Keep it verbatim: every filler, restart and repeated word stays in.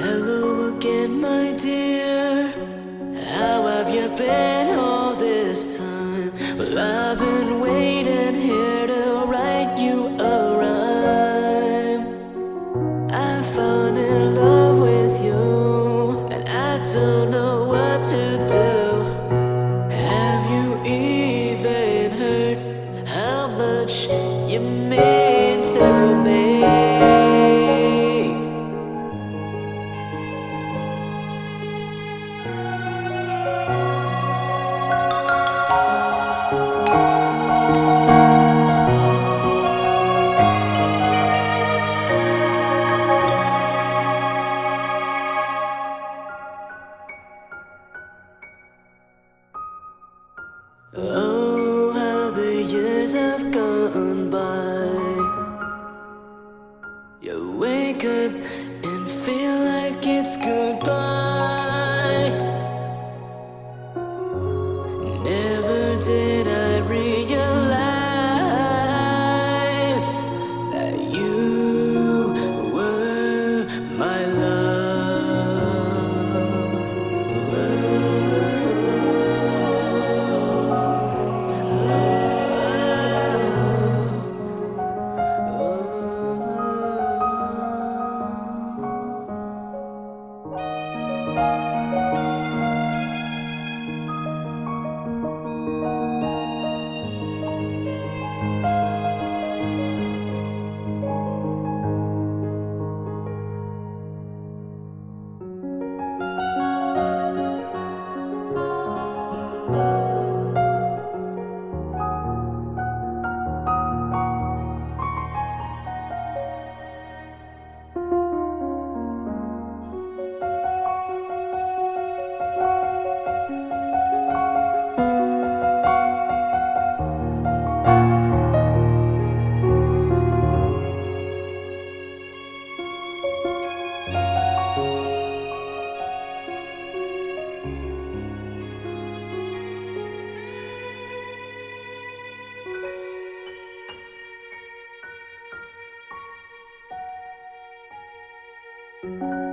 Hello again, my dear. How have you been all this time? Well, I've been waiting here to write you a rhyme. I found in love with you, and I don't know what to do. Have you even heard how much you mean to me? Oh, how the years have gone by. You wake up and feel like it's goodbye. Never did I realize that you were my love. Thank you.